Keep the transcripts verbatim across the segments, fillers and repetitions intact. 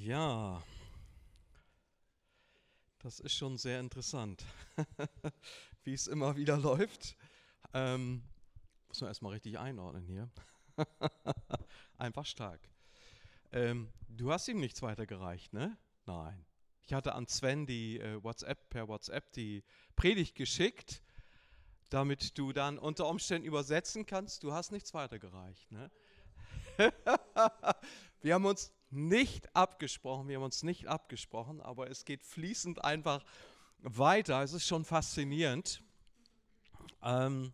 Ja, das ist schon sehr interessant, wie es immer wieder läuft. Ähm, muss man erstmal richtig einordnen hier. Einfach stark. Ähm, du hast ihm nichts weitergereicht, ne? Nein. Ich hatte an Sven die äh, WhatsApp per WhatsApp die Predigt geschickt, damit du dann unter Umständen übersetzen kannst. Du hast nichts weitergereicht, ne? Wir haben uns nicht abgesprochen, wir haben uns nicht abgesprochen, aber es geht fließend einfach weiter. Es ist schon faszinierend. Ähm,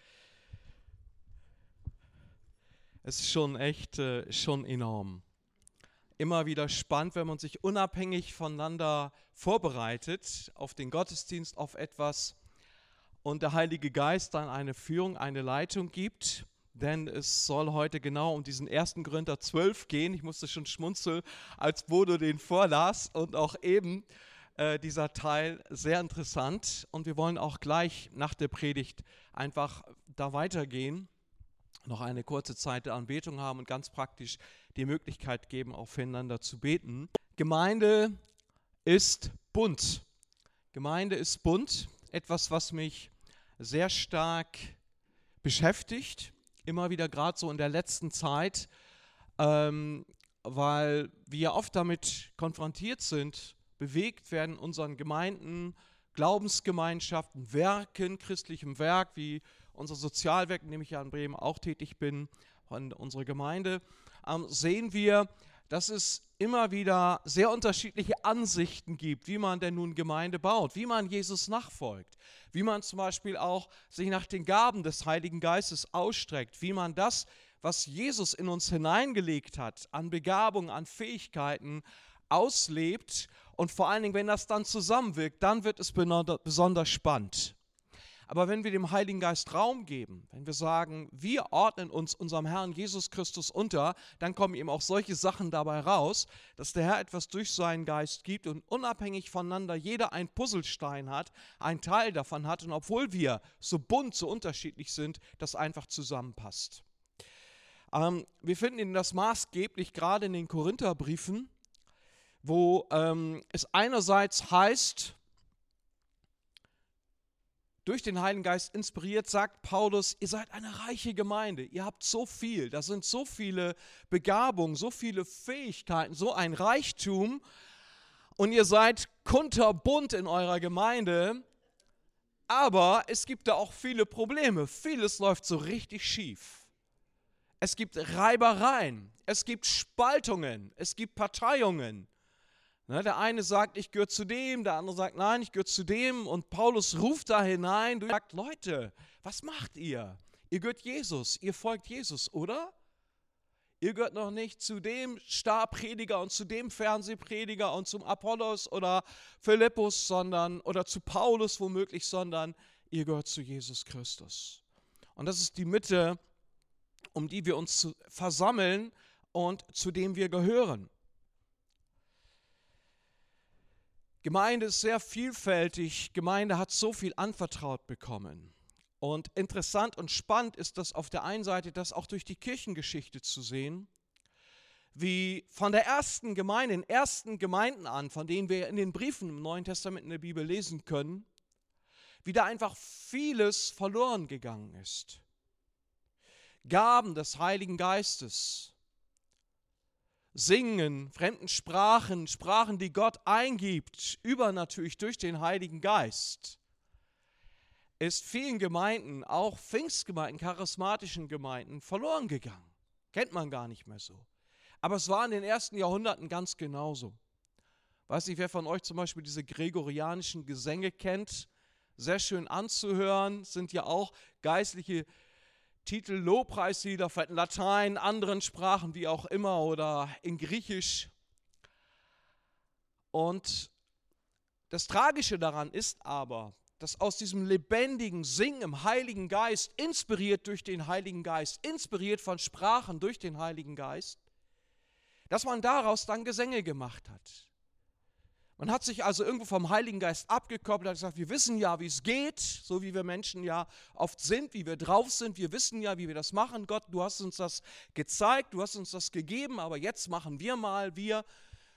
es ist schon echt, äh, schon enorm. Immer wieder spannend, wenn man sich unabhängig voneinander vorbereitet auf den Gottesdienst, auf etwas und der Heilige Geist dann eine Führung, eine Leitung gibt. Denn es soll heute genau um diesen ersten Korinther zwölf gehen. Ich musste schon schmunzeln, als Bodo den vorlas und auch eben äh, dieser Teil sehr interessant. Und wir wollen auch gleich nach der Predigt einfach da weitergehen, noch eine kurze Zeit der Anbetung haben und ganz praktisch die Möglichkeit geben, auch füreinander zu beten. Gemeinde ist bunt. Gemeinde ist bunt, etwas, was mich sehr stark beschäftigt. Immer wieder gerade so in der letzten Zeit, ähm, weil wir oft damit konfrontiert sind, bewegt werden in unseren Gemeinden, Glaubensgemeinschaften, Werken, christlichem Werk, wie unser Sozialwerk, in dem ich ja in Bremen auch tätig bin, und unsere Gemeinde, ähm, sehen wir, dass es immer wieder sehr unterschiedliche Ansichten gibt, wie man denn nun Gemeinde baut, wie man Jesus nachfolgt, wie man zum Beispiel auch sich nach den Gaben des Heiligen Geistes ausstreckt, wie man das, was Jesus in uns hineingelegt hat, an Begabung, an Fähigkeiten auslebt und vor allen Dingen, wenn das dann zusammenwirkt, dann wird es besonders spannend. Aber wenn wir dem Heiligen Geist Raum geben, wenn wir sagen, wir ordnen uns unserem Herrn Jesus Christus unter, dann kommen eben auch solche Sachen dabei raus, dass der Herr etwas durch seinen Geist gibt und unabhängig voneinander jeder ein Puzzlestein hat, ein Teil davon hat und obwohl wir so bunt, so unterschiedlich sind, das einfach zusammenpasst. Ähm, wir finden das maßgeblich gerade in den Korintherbriefen, wo ähm, es einerseits heißt, durch den Heiligen Geist inspiriert, sagt Paulus, ihr seid eine reiche Gemeinde, ihr habt so viel, da sind so viele Begabungen, so viele Fähigkeiten, so ein Reichtum und ihr seid kunterbunt in eurer Gemeinde, aber es gibt da auch viele Probleme, vieles läuft so richtig schief. Es gibt Reibereien, es gibt Spaltungen, es gibt Parteiungen. Ne, der eine sagt, ich gehöre zu dem, der andere sagt, nein, ich gehöre zu dem. Und Paulus ruft da hinein und sagt, Leute, was macht ihr? Ihr gehört Jesus, ihr folgt Jesus, oder? Ihr gehört noch nicht zu dem Starprediger und zu dem Fernsehprediger und zum Apollos oder Philippus, sondern, oder zu Paulus womöglich, sondern ihr gehört zu Jesus Christus. Und das ist die Mitte, um die wir uns zu versammeln und zu dem wir gehören. Gemeinde ist sehr vielfältig, Gemeinde hat so viel anvertraut bekommen. Und interessant und spannend ist das auf der einen Seite, das auch durch die Kirchengeschichte zu sehen, wie von der ersten Gemeinde, den ersten Gemeinden an, von denen wir in den Briefen im Neuen Testament in der Bibel lesen können, wie da einfach vieles verloren gegangen ist. Gaben des Heiligen Geistes, Singen, fremden Sprachen, Sprachen, die Gott eingibt, übernatürlich durch den Heiligen Geist, ist vielen Gemeinden, auch Pfingstgemeinden, charismatischen Gemeinden, verloren gegangen. Kennt man gar nicht mehr so. Aber es war in den ersten Jahrhunderten ganz genauso. Weiß nicht, wer von euch zum Beispiel diese gregorianischen Gesänge kennt, sehr schön anzuhören, sind ja auch geistliche Titel, Lobpreislieder, vielleicht in Latein, anderen Sprachen, wie auch immer, oder in Griechisch. Und das Tragische daran ist aber, dass aus diesem lebendigen Singen im Heiligen Geist, inspiriert durch den Heiligen Geist, inspiriert von Sprachen durch den Heiligen Geist, dass man daraus dann Gesänge gemacht hat. Man hat sich also irgendwo vom Heiligen Geist abgekoppelt, hat gesagt, wir wissen ja, wie es geht, so wie wir Menschen ja oft sind, wie wir drauf sind, wir wissen ja, wie wir das machen. Gott, du hast uns das gezeigt, du hast uns das gegeben, aber jetzt machen wir mal, wir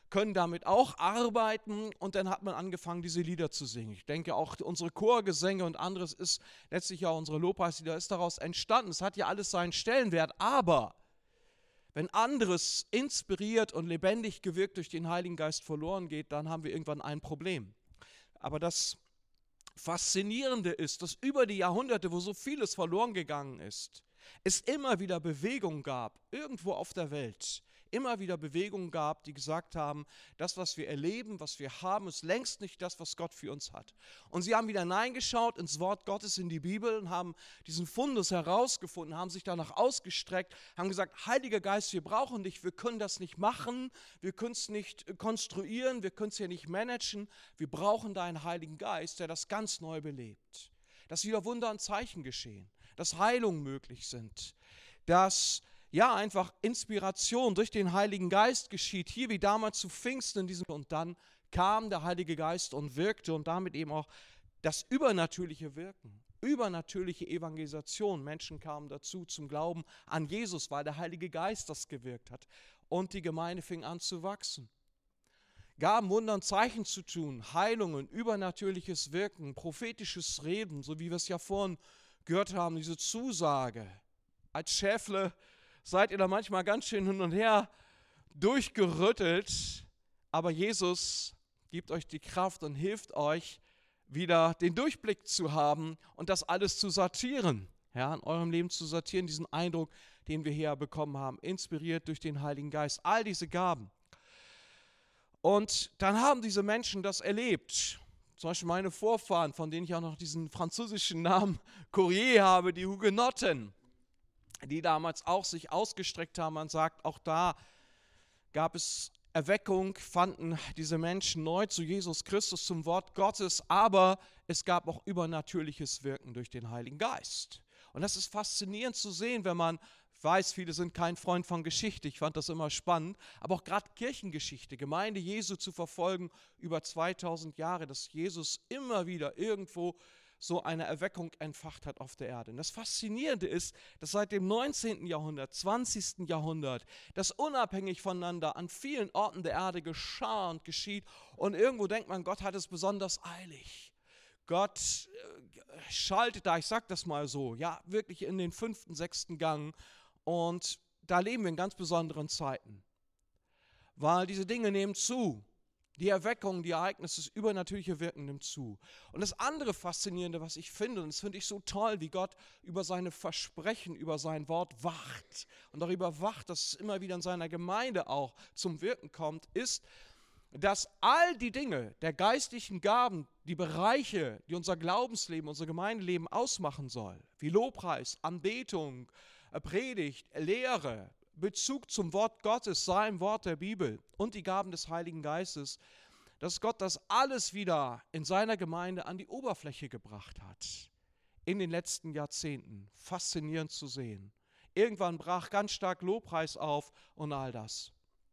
können damit auch arbeiten und dann hat man angefangen, diese Lieder zu singen. Ich denke auch unsere Chorgesänge und anderes ist letztlich ja unsere Lobpreislieder ist daraus entstanden. Es hat ja alles seinen Stellenwert, aber wenn anderes inspiriert und lebendig gewirkt durch den Heiligen Geist verloren geht, dann haben wir irgendwann ein Problem. Aber das Faszinierende ist, dass über die Jahrhunderte, wo so vieles verloren gegangen ist, es immer wieder Bewegungen gab, irgendwo auf der Welt, immer wieder Bewegungen gab, die gesagt haben, das, was wir erleben, was wir haben, ist längst nicht das, was Gott für uns hat. Und sie haben wieder hineingeschaut ins Wort Gottes, in die Bibel und haben diesen Fundus herausgefunden, haben sich danach ausgestreckt, haben gesagt, Heiliger Geist, wir brauchen dich, wir können das nicht machen, wir können es nicht konstruieren, wir können es hier nicht managen, wir brauchen deinen Heiligen Geist, der das ganz neu belebt. Dass wieder Wunder und Zeichen geschehen, dass Heilungen möglich sind, dass ja, einfach Inspiration durch den Heiligen Geist geschieht, hier wie damals zu Pfingsten in diesem, und dann kam der Heilige Geist und wirkte und damit eben auch das übernatürliche Wirken, übernatürliche Evangelisation. Menschen kamen dazu zum Glauben an Jesus, weil der Heilige Geist das gewirkt hat und die Gemeinde fing an zu wachsen. Gaben, Wunder und Zeichen zu tun, Heilungen, übernatürliches Wirken, prophetisches Reden, so wie wir es ja vorhin gehört haben, diese Zusage. Als Schäfle seid ihr da manchmal ganz schön hin und her durchgerüttelt, aber Jesus gibt euch die Kraft und hilft euch, wieder den Durchblick zu haben und das alles zu sortieren, ja, in eurem Leben zu sortieren, diesen Eindruck, den wir hier bekommen haben, inspiriert durch den Heiligen Geist, all diese Gaben. Und dann haben diese Menschen das erlebt. Zum Beispiel meine Vorfahren, von denen ich auch noch diesen französischen Namen Courier habe, die Hugenotten, die damals auch sich ausgestreckt haben. Man sagt, auch da gab es Erweckung, fanden diese Menschen neu zu Jesus Christus, zum Wort Gottes, aber es gab auch übernatürliches Wirken durch den Heiligen Geist. Und das ist faszinierend zu sehen, wenn man weiß, viele sind kein Freund von Geschichte, ich fand das immer spannend, aber auch gerade Kirchengeschichte, Gemeinde Jesu zu verfolgen über zweitausend Jahre, dass Jesus immer wieder irgendwo so eine Erweckung entfacht hat auf der Erde. Und das Faszinierende ist, dass seit dem neunzehnten Jahrhundert, zwanzigsten Jahrhundert, das unabhängig voneinander an vielen Orten der Erde geschah und geschieht. Und irgendwo denkt man, Gott hat es besonders eilig. Gott äh, schaltet da, ich sag das mal so, ja, wirklich in den fünften, sechsten Gang. Und da leben wir in ganz besonderen Zeiten. Weil diese Dinge nehmen zu. Die Erweckung, die Ereignisse, das übernatürliche Wirken nimmt zu. Und das andere Faszinierende, was ich finde, und das finde ich so toll, wie Gott über seine Versprechen, über sein Wort wacht und darüber wacht, dass es immer wieder in seiner Gemeinde auch zum Wirken kommt, ist, dass all die Dinge der geistlichen Gaben, die Bereiche, die unser Glaubensleben, unser Gemeindeleben ausmachen soll, wie Lobpreis, Anbetung, Predigt, Lehre, Bezug zum Wort Gottes, seinem Wort der Bibel und die Gaben des Heiligen Geistes, dass Gott das alles wieder in seiner Gemeinde an die Oberfläche gebracht hat. In den letzten Jahrzehnten. Faszinierend zu sehen. Irgendwann brach ganz stark Lobpreis auf und all das.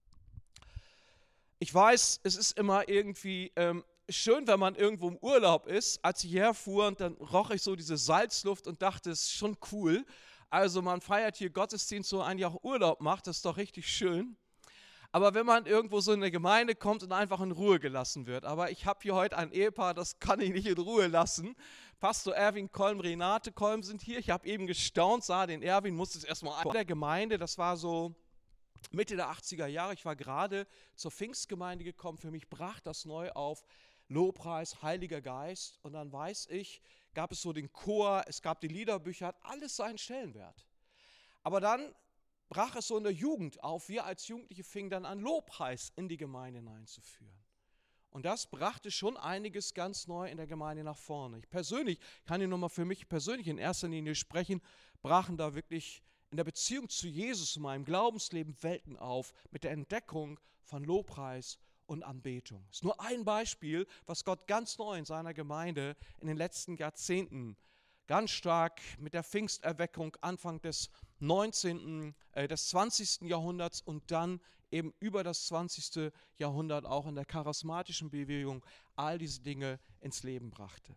Ich weiß, es ist immer irgendwie ähm, schön, wenn man irgendwo im Urlaub ist. Als ich herfuhr, und dann roch ich so diese Salzluft und dachte, es ist schon cool. Also man feiert hier Gottesdienst, so eigentlich auch Urlaub macht, das ist doch richtig schön. Aber wenn man irgendwo so in eine Gemeinde kommt und einfach in Ruhe gelassen wird, aber ich habe hier heute ein Ehepaar, das kann ich nicht in Ruhe lassen. Pastor Erwin Kolm, Renate Kolm sind hier. Ich habe eben gestaunt, sah den Erwin, musste es erstmal in der Gemeinde, das war so Mitte der achtziger Jahre. Ich war gerade zur Pfingstgemeinde gekommen, für mich brach das neu auf. Lobpreis, Heiliger Geist, und dann weiß ich, gab es so den Chor, es gab die Liederbücher, hat alles seinen Stellenwert. Aber dann brach es so in der Jugend auf, wir als Jugendliche fingen dann an, Lobpreis in die Gemeinde hineinzuführen. Und das brachte schon einiges ganz neu in der Gemeinde nach vorne. Ich persönlich, kann hier nochmal für mich persönlich in erster Linie sprechen, brachen da wirklich in der Beziehung zu Jesus in meinem Glaubensleben Welten auf, mit der Entdeckung von Lobpreis und Anbetung. Das ist nur ein Beispiel, was Gott ganz neu in seiner Gemeinde in den letzten Jahrzehnten ganz stark mit der Pfingsterweckung Anfang des neunzehnten, äh, des zwanzigsten Jahrhunderts und dann eben über das zwanzigste Jahrhundert auch in der charismatischen Bewegung all diese Dinge ins Leben brachte.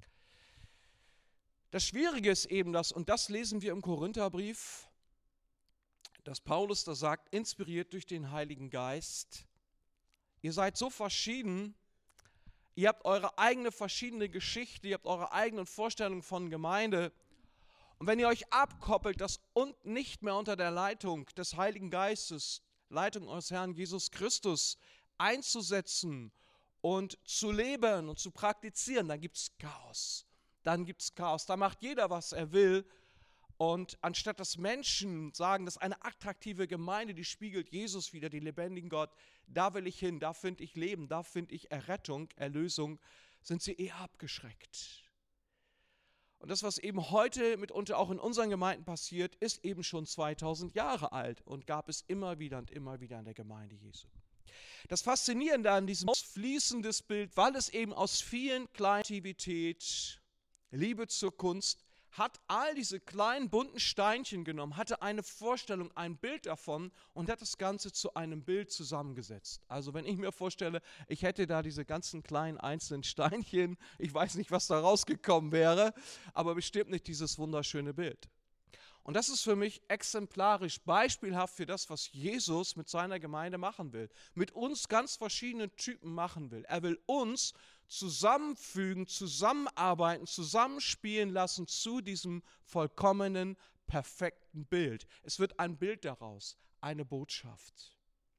Das Schwierige ist eben das, und das lesen wir im Korintherbrief, dass Paulus da sagt, inspiriert durch den Heiligen Geist, Ihr seid so verschieden, ihr habt eure eigene verschiedene Geschichte, ihr habt eure eigenen Vorstellungen von Gemeinde. Und wenn ihr euch abkoppelt, das und nicht mehr unter der Leitung des Heiligen Geistes, Leitung eures Herrn Jesus Christus einzusetzen und zu leben und zu praktizieren, dann gibt es Chaos. Dann gibt es Chaos. Da macht jeder, was er will. Und anstatt dass Menschen sagen, das ist eine attraktive Gemeinde, die spiegelt Jesus wieder, den lebendigen Gott, da will ich hin, da finde ich Leben, da finde ich Errettung, Erlösung, sind sie eher abgeschreckt. Und das, was eben heute mitunter auch in unseren Gemeinden passiert, ist eben schon zweitausend Jahre alt und gab es immer wieder und immer wieder in der Gemeinde Jesu. Das Faszinierende an diesem fließendes Bild, weil es eben aus vielen Kleinaktivität, Liebe zur Kunst, hat all diese kleinen bunten Steinchen genommen, hatte eine Vorstellung, ein Bild davon und hat das Ganze zu einem Bild zusammengesetzt. Also wenn ich mir vorstelle, ich hätte da diese ganzen kleinen einzelnen Steinchen, ich weiß nicht, was da rausgekommen wäre, aber bestimmt nicht dieses wunderschöne Bild. Und das ist für mich exemplarisch, beispielhaft für das, was Jesus mit seiner Gemeinde machen will, mit uns ganz verschiedenen Typen machen will. Er will uns zusammenfügen, zusammenarbeiten, zusammenspielen lassen zu diesem vollkommenen, perfekten Bild. Es wird ein Bild daraus, eine Botschaft.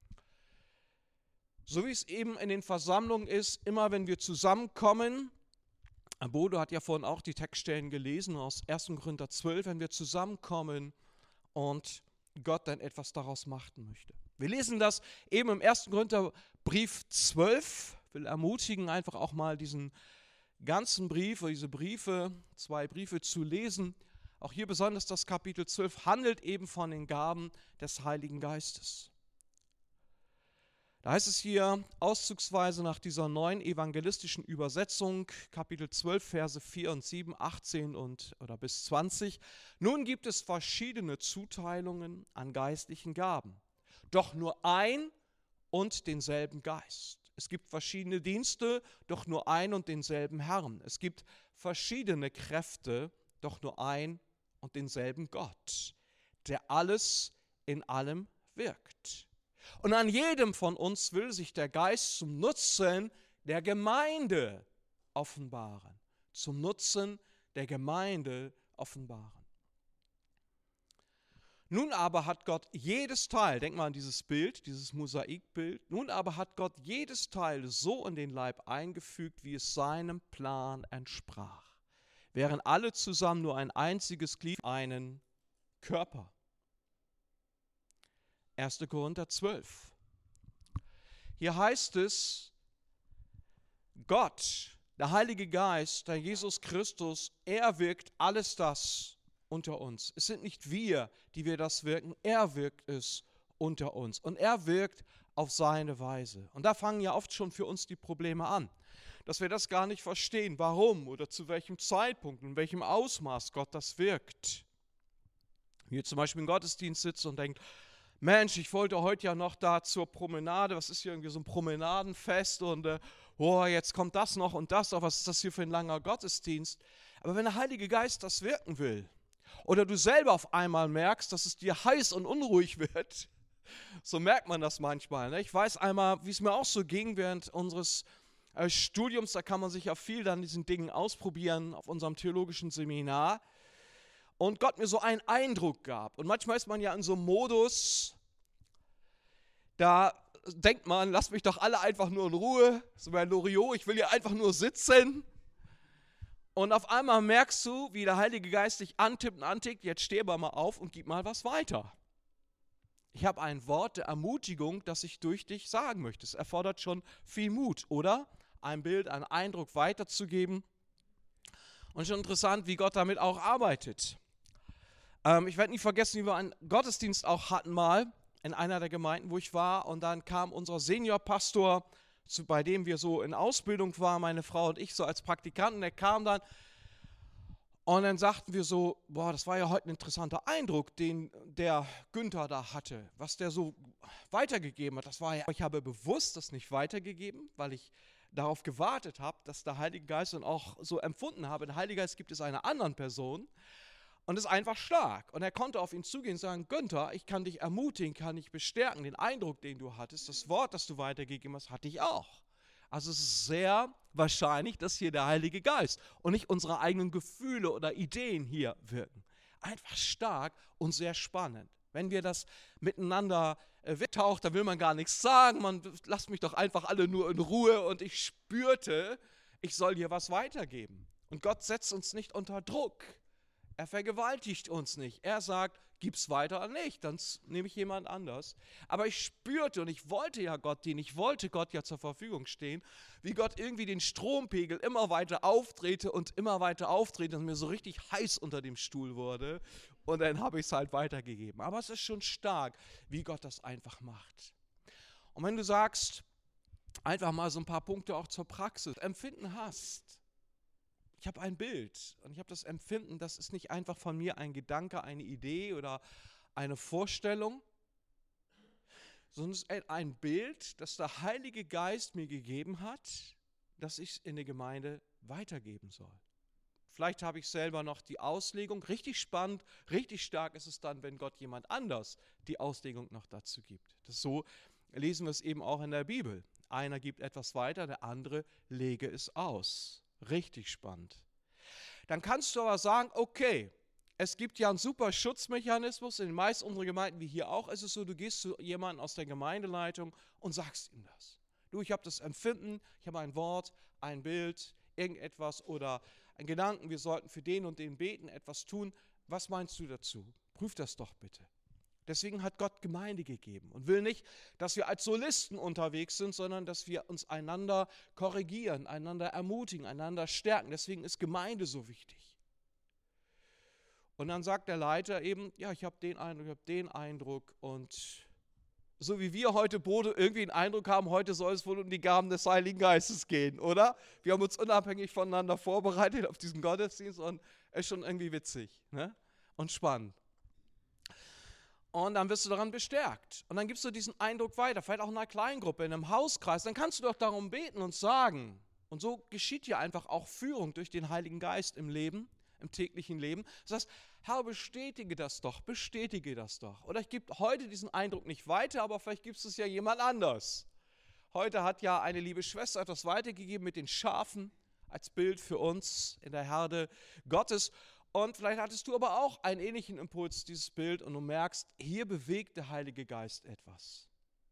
So wie es eben in den Versammlungen ist, immer wenn wir zusammenkommen, Bodo hat ja vorhin auch die Textstellen gelesen aus ersten Korinther zwölf, wenn wir zusammenkommen und Gott dann etwas daraus machen möchte. Wir lesen das eben im ersten Korintherbrief zwölf, will ermutigen, einfach auch mal diesen ganzen Brief oder diese Briefe, zwei Briefe zu lesen. Auch hier besonders das Kapitel zwölf handelt eben von den Gaben des Heiligen Geistes. Da heißt es hier auszugsweise nach dieser neuen evangelistischen Übersetzung, Kapitel zwölf, Verse vier und sieben, achtzehn und, oder bis zwanzig. Nun gibt es verschiedene Zuteilungen an geistlichen Gaben, doch nur ein und denselben Geist. Es gibt verschiedene Dienste, doch nur ein und denselben Herrn. Es gibt verschiedene Kräfte, doch nur ein und denselben Gott, der alles in allem wirkt. Und an jedem von uns will sich der Geist zum Nutzen der Gemeinde offenbaren. Zum Nutzen der Gemeinde offenbaren. Nun aber hat Gott jedes Teil, denk mal an dieses Bild, dieses Mosaikbild, nun aber hat Gott jedes Teil so in den Leib eingefügt, wie es seinem Plan entsprach. Wären alle zusammen nur ein einziges Glied, einen Körper. erster Korinther zwölf. Hier heißt es, Gott, der Heilige Geist, der Jesus Christus, er wirkt alles das unter uns. Es sind nicht wir, die wir das wirken, er wirkt es unter uns. Und er wirkt auf seine Weise. Und da fangen ja oft schon für uns die Probleme an, dass wir das gar nicht verstehen, warum oder zu welchem Zeitpunkt, in welchem Ausmaß Gott das wirkt. Hier zum Beispiel im Gottesdienst sitzt und denkt, Mensch, ich wollte heute ja noch da zur Promenade, was ist hier irgendwie so ein Promenadenfest und äh, oh, jetzt kommt das noch und das, oh, was ist das hier für ein langer Gottesdienst? Aber wenn der Heilige Geist das wirken will oder du selber auf einmal merkst, dass es dir heiß und unruhig wird, so merkt man das manchmal. Ne? Ich weiß einmal, wie es mir auch so ging während unseres äh, Studiums, da kann man sich ja viel an diesen Dingen ausprobieren auf unserem theologischen Seminar. Und Gott mir so einen Eindruck gab. Und manchmal ist man ja in so einem Modus, da denkt man, lasst mich doch alle einfach nur in Ruhe. So bei Loriot, ich will hier einfach nur sitzen. Und auf einmal merkst du, wie der Heilige Geist dich antippt und antickt, jetzt steh aber mal auf und gib mal was weiter. Ich habe ein Wort der Ermutigung, das ich durch dich sagen möchte. Es erfordert schon viel Mut, oder? Ein Bild, einen Eindruck weiterzugeben. Und schon interessant, wie Gott damit auch arbeitet. Ähm, ich werde nie vergessen, wie wir einen Gottesdienst auch hatten mal in einer der Gemeinden, wo ich war. Und dann kam unser Seniorpastor, zu, bei dem wir so in Ausbildung waren, meine Frau und ich so als Praktikanten. Der kam dann und dann sagten wir so, boah, das war ja heute ein interessanter Eindruck, den der Günther da hatte, was der so weitergegeben hat. Das war ja, ich habe bewusst das nicht weitergegeben, weil ich darauf gewartet habe, dass der Heilige Geist dann auch so empfunden habe. Der Heilige Geist gibt es einer anderen Person. Und ist einfach stark. Und er konnte auf ihn zugehen und sagen, Günther, ich kann dich ermutigen, kann dich bestärken. Den Eindruck, den du hattest, das Wort, das du weitergegeben hast, hatte ich auch. Also es ist sehr wahrscheinlich, dass hier der Heilige Geist und nicht unsere eigenen Gefühle oder Ideen hier wirken. Einfach stark und sehr spannend. Wenn wir das miteinander äh, wegtaucht, da will man gar nichts sagen. Man lasst mich doch einfach alle nur in Ruhe. Und ich spürte, ich soll hier was weitergeben. Und Gott setzt uns nicht unter Druck. Er vergewaltigt uns nicht. Er sagt, gib's weiter oder nicht, dann nehme ich jemand anders. Aber ich spürte und ich wollte ja Gott dienen, ich wollte Gott ja zur Verfügung stehen, wie Gott irgendwie den Strompegel immer weiter aufdrehte und immer weiter aufdrehte und mir so richtig heiß unter dem Stuhl wurde. Und dann habe ich es halt weitergegeben. Aber es ist schon stark, wie Gott das einfach macht. Und wenn du sagst, einfach mal so ein paar Punkte auch zur Praxis, Empfinden hast, ich habe ein Bild und ich habe das Empfinden, das ist nicht einfach von mir ein Gedanke, eine Idee oder eine Vorstellung, sondern es ist ein Bild, das der Heilige Geist mir gegeben hat, das ich in der Gemeinde weitergeben soll. Vielleicht habe ich selber noch die Auslegung. Richtig spannend, richtig stark ist es dann, wenn Gott jemand anders die Auslegung noch dazu gibt. Das so lesen wir es eben auch in der Bibel. Einer gibt etwas weiter, der andere lege es aus. Richtig spannend. Dann kannst du aber sagen, okay, es gibt ja einen super Schutzmechanismus in den meisten unserer Gemeinden, wie hier auch, ist es so, du gehst zu jemandem aus der Gemeindeleitung und sagst ihm das. Du, ich habe das Empfinden, ich habe ein Wort, ein Bild, irgendetwas oder einen Gedanken, wir sollten für den und den beten, etwas tun. Was meinst du dazu? Prüf das doch bitte. Deswegen hat Gott Gemeinde gegeben und will nicht, dass wir als Solisten unterwegs sind, sondern dass wir uns einander korrigieren, einander ermutigen, einander stärken. Deswegen ist Gemeinde so wichtig. Und dann sagt der Leiter eben, ja, ich habe den Eindruck, ich habe den Eindruck. Und so wie wir heute Bode irgendwie einen Eindruck haben, heute soll es wohl um die Gaben des Heiligen Geistes gehen, oder? Wir haben uns unabhängig voneinander vorbereitet auf diesen Gottesdienst und es ist schon irgendwie witzig, ne? Und spannend. Und dann wirst du daran bestärkt. Und dann gibst du diesen Eindruck weiter, vielleicht auch in einer Kleingruppe, in einem Hauskreis. Dann kannst du doch darum beten und sagen. Und so geschieht ja einfach auch Führung durch den Heiligen Geist im Leben, im täglichen Leben. Das heißt, Herr, bestätige das doch, bestätige das doch. Oder ich gebe heute diesen Eindruck nicht weiter, aber vielleicht gibt es ja jemand anders. Heute hat ja eine liebe Schwester etwas weitergegeben mit den Schafen als Bild für uns in der Herde Gottes. Und vielleicht hattest du aber auch einen ähnlichen Impuls, dieses Bild, und du merkst, hier bewegt der Heilige Geist etwas.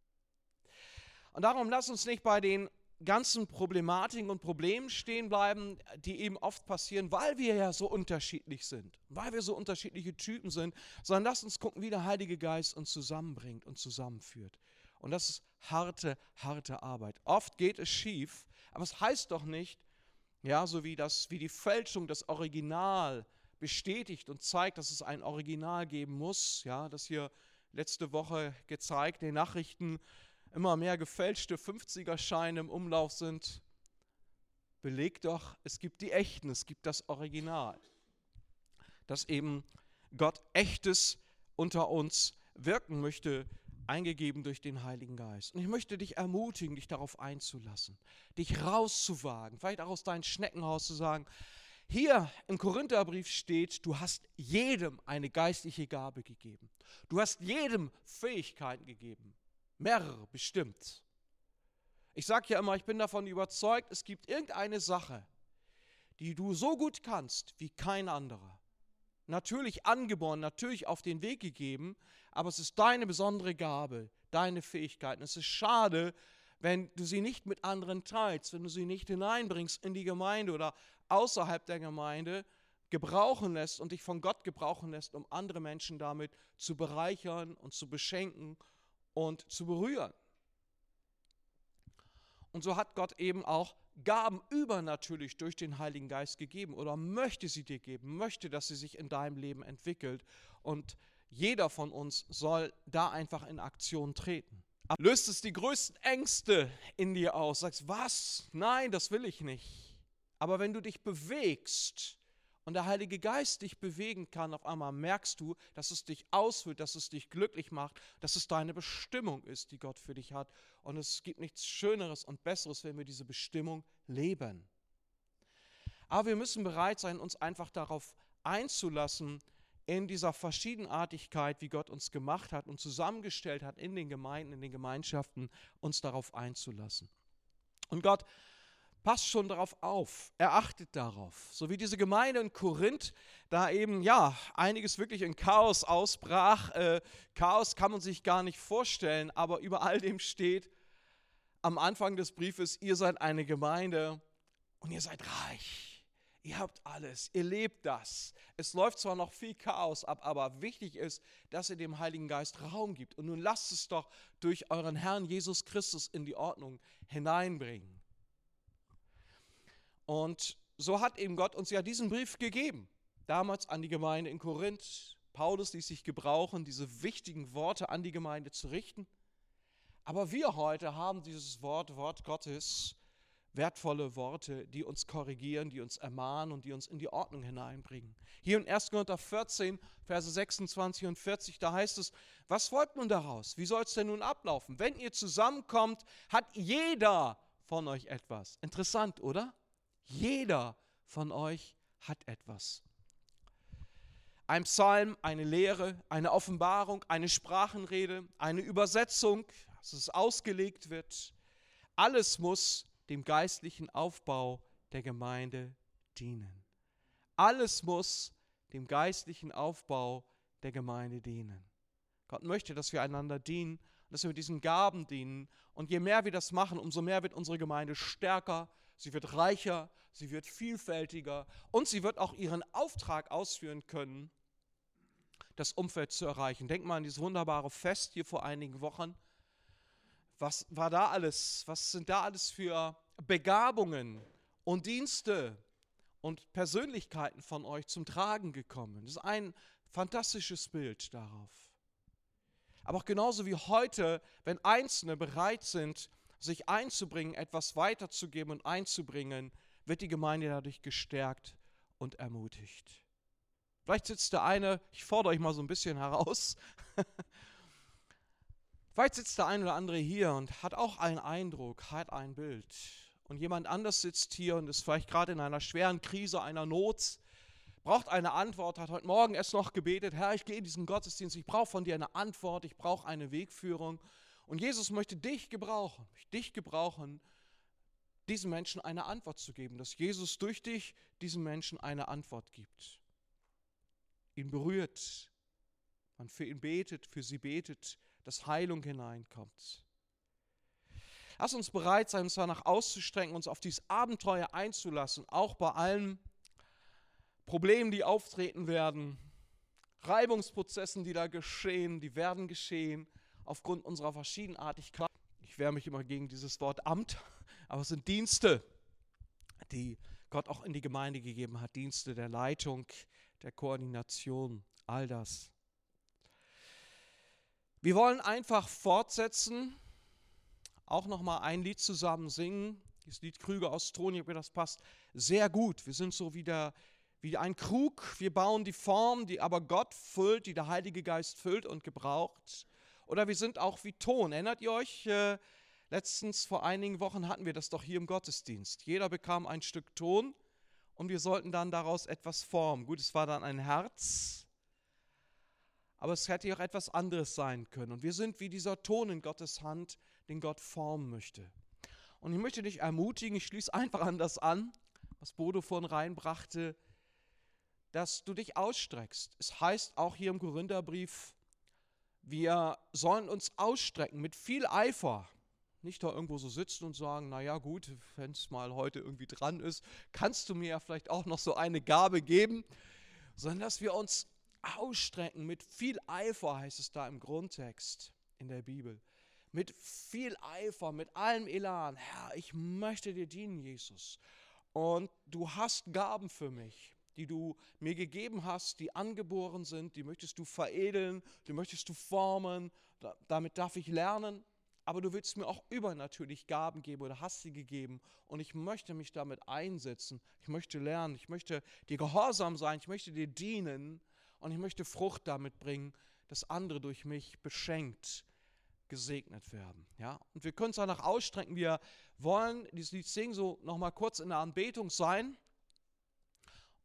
Und darum lass uns nicht bei den ganzen Problematiken und Problemen stehen bleiben, die eben oft passieren, weil wir ja so unterschiedlich sind, weil wir so unterschiedliche Typen sind, sondern lass uns gucken, wie der Heilige Geist uns zusammenbringt und zusammenführt. Und das ist harte, harte Arbeit. Oft geht es schief, aber es heißt doch nicht, ja, so wie, das, wie die Fälschung das Original bestätigt und zeigt, dass es ein Original geben muss. Ja, das hier letzte Woche gezeigt, in den Nachrichten immer mehr gefälschte fünfziger-Scheine im Umlauf sind. Belegt doch, es gibt die echten, es gibt das Original. Dass eben Gott Echtes unter uns wirken möchte, eingegeben durch den Heiligen Geist. Und ich möchte dich ermutigen, dich darauf einzulassen, dich rauszuwagen, vielleicht auch aus deinem Schneckenhaus zu sagen, hier im Korintherbrief steht, du hast jedem eine geistliche Gabe gegeben. Du hast jedem Fähigkeiten gegeben. Mehrere, bestimmt. Ich sage ja immer, ich bin davon überzeugt, es gibt irgendeine Sache, die du so gut kannst wie kein anderer. Natürlich angeboren, natürlich auf den Weg gegeben, aber es ist deine besondere Gabe, deine Fähigkeiten. Es ist schade, wenn du sie nicht mit anderen teilst, wenn du sie nicht hineinbringst in die Gemeinde oder außerhalb der Gemeinde, gebrauchen lässt und dich von Gott gebrauchen lässt, um andere Menschen damit zu bereichern und zu beschenken und zu berühren. Und so hat Gott eben auch Gaben übernatürlich durch den Heiligen Geist gegeben oder möchte sie dir geben, möchte, dass sie sich in deinem Leben entwickelt. Und jeder von uns soll da einfach in Aktion treten. Aber löst es die größten Ängste in dir aus, sagst, was? Nein, das will ich nicht. Aber wenn du dich bewegst und der Heilige Geist dich bewegen kann, auf einmal merkst du, dass es dich ausfüllt, dass es dich glücklich macht, dass es deine Bestimmung ist, die Gott für dich hat. Und es gibt nichts Schöneres und Besseres, wenn wir diese Bestimmung leben. Aber wir müssen bereit sein, uns einfach darauf einzulassen, in dieser Verschiedenartigkeit, wie Gott uns gemacht hat und zusammengestellt hat in den Gemeinden, in den Gemeinschaften, uns darauf einzulassen. Und Gott passt schon darauf auf, er achtet darauf. So wie diese Gemeinde in Korinth, da eben ja einiges wirklich in Chaos ausbrach. Äh, Chaos kann man sich gar nicht vorstellen, aber über all dem steht am Anfang des Briefes, ihr seid eine Gemeinde und ihr seid reich. Ihr habt alles, ihr lebt das. Es läuft zwar noch viel Chaos ab, aber wichtig ist, dass ihr dem Heiligen Geist Raum gibt. Und nun lasst es doch durch euren Herrn Jesus Christus in die Ordnung hineinbringen. Und so hat eben Gott uns ja diesen Brief gegeben, damals an die Gemeinde in Korinth. Paulus ließ sich gebrauchen, diese wichtigen Worte an die Gemeinde zu richten. Aber wir heute haben dieses Wort, Wort Gottes, wertvolle Worte, die uns korrigieren, die uns ermahnen und die uns in die Ordnung hineinbringen. Hier in erster Korinther vierzehn, Verse sechsundzwanzig und vierzig, da heißt es, was folgt nun daraus? Wie soll es denn nun ablaufen? Wenn ihr zusammenkommt, hat jeder von euch etwas. Interessant, oder? Jeder von euch hat etwas. Ein Psalm, eine Lehre, eine Offenbarung, eine Sprachenrede, eine Übersetzung, dass es ausgelegt wird. Alles muss dem geistlichen Aufbau der Gemeinde dienen. Alles muss dem geistlichen Aufbau der Gemeinde dienen. Gott möchte, dass wir einander dienen, dass wir mit diesen Gaben dienen. Und je mehr wir das machen, umso mehr wird unsere Gemeinde stärker, sie wird reicher, sie wird vielfältiger und sie wird auch ihren Auftrag ausführen können, das Umfeld zu erreichen. Denk mal an dieses wunderbare Fest hier vor einigen Wochen. Was war da alles? Was sind da alles für Begabungen und Dienste und Persönlichkeiten von euch zum Tragen gekommen? Das ist ein fantastisches Bild darauf. Aber auch genauso wie heute, wenn Einzelne bereit sind, sich einzubringen, etwas weiterzugeben und einzubringen, wird die Gemeinde dadurch gestärkt und ermutigt. Vielleicht sitzt der eine, ich fordere euch mal so ein bisschen heraus, vielleicht sitzt der eine oder andere hier und hat auch einen Eindruck, hat ein Bild. Und jemand anders sitzt hier und ist vielleicht gerade in einer schweren Krise, einer Not, braucht eine Antwort, hat heute Morgen erst noch gebetet, Herr, ich gehe in diesen Gottesdienst, ich brauche von dir eine Antwort, ich brauche eine Wegführung. Und Jesus möchte dich gebrauchen, dich gebrauchen, diesen Menschen eine Antwort zu geben, dass Jesus durch dich diesen Menschen eine Antwort gibt. Ihn berührt, man für ihn betet, für sie betet, dass Heilung hineinkommt. Lass uns bereit sein, uns danach auszustrecken, uns auf dieses Abenteuer einzulassen, auch bei allen Problemen, die auftreten werden, Reibungsprozessen, die da geschehen, die werden geschehen, aufgrund unserer Verschiedenartigkeit. Ich wehre mich immer gegen dieses Wort Amt, aber es sind Dienste, die Gott auch in die Gemeinde gegeben hat, Dienste der Leitung, der Koordination, all das. Wir wollen einfach fortsetzen, auch nochmal ein Lied zusammen singen, das Lied Krüge aus Ton, ob mir das passt, sehr gut. Wir sind so wie, der, wie ein Krug, wir bauen die Form, die aber Gott füllt, die der Heilige Geist füllt und gebraucht. Oder wir sind auch wie Ton. Erinnert ihr euch, äh, letztens vor einigen Wochen hatten wir das doch hier im Gottesdienst. Jeder bekam ein Stück Ton und wir sollten dann daraus etwas formen. Gut, es war dann ein Herz, aber es hätte auch etwas anderes sein können. Und wir sind wie dieser Ton in Gottes Hand, den Gott formen möchte. Und ich möchte dich ermutigen, ich schließe einfach an das an, was Bodo vorhin reinbrachte, dass du dich ausstreckst. Es heißt auch hier im Korintherbrief, wir sollen uns ausstrecken mit viel Eifer. Nicht da irgendwo so sitzen und sagen, naja gut, wenn es mal heute irgendwie dran ist, kannst du mir ja vielleicht auch noch so eine Gabe geben, sondern dass wir uns ausstrecken mit viel Eifer, heißt es da im Grundtext in der Bibel. Mit viel Eifer, mit allem Elan. Herr, ich möchte dir dienen, Jesus. Und du hast Gaben für mich, die du mir gegeben hast, die angeboren sind, die möchtest du veredeln, die möchtest du formen, da, damit darf ich lernen, aber du willst mir auch übernatürlich Gaben geben oder hast sie gegeben und ich möchte mich damit einsetzen, ich möchte lernen, ich möchte dir gehorsam sein, ich möchte dir dienen und ich möchte Frucht damit bringen, dass andere durch mich beschenkt, gesegnet werden. Ja? Und wir können uns danach ausstrecken, wir wollen dieses Lied singen, so nochmal kurz in der Anbetung sein.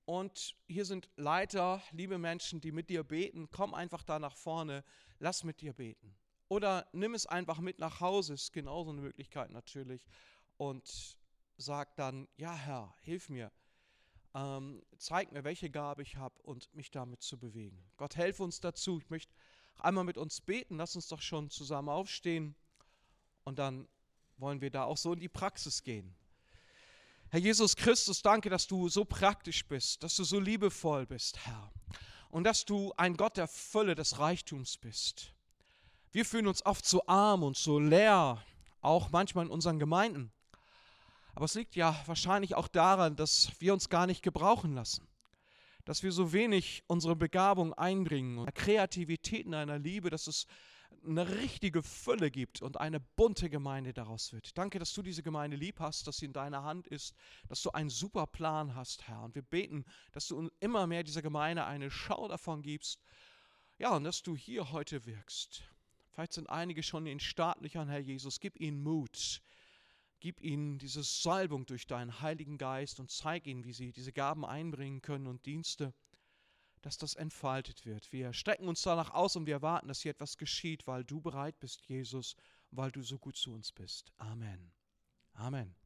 Und hier sind Leiter, liebe Menschen, die mit dir beten. Komm einfach da nach vorne, lass mit dir beten. Oder nimm es einfach mit nach Hause, ist genauso eine Möglichkeit natürlich. Und sag dann, ja Herr, hilf mir, ähm, zeig mir, welche Gabe ich habe und mich damit zu bewegen. Gott, helfe uns dazu. Ich möchte einmal mit uns beten, lass uns doch schon zusammen aufstehen und dann wollen wir da auch so in die Praxis gehen. Herr Jesus Christus, danke, dass du so praktisch bist, dass du so liebevoll bist, Herr. Und dass du ein Gott der Fülle, des Reichtums bist. Wir fühlen uns oft so arm und so leer, auch manchmal in unseren Gemeinden. Aber es liegt ja wahrscheinlich auch daran, dass wir uns gar nicht gebrauchen lassen. Dass wir so wenig unsere Begabung einbringen und Kreativität in einer Liebe, dass es eine richtige Fülle gibt und eine bunte Gemeinde daraus wird. Danke, dass du diese Gemeinde lieb hast, dass sie in deiner Hand ist, dass du einen super Plan hast, Herr. Und wir beten, dass du immer mehr dieser Gemeinde eine Schau davon gibst. Ja, und dass du hier heute wirkst. Vielleicht sind einige schon in den Startlöchern, Herr Jesus. Gib ihnen Mut. Gib ihnen diese Salbung durch deinen Heiligen Geist und zeig ihnen, wie sie diese Gaben einbringen können und Dienste, dass das entfaltet wird. Wir strecken uns danach aus und wir erwarten, dass hier etwas geschieht, weil du bereit bist, Jesus, weil du so gut zu uns bist. Amen. Amen.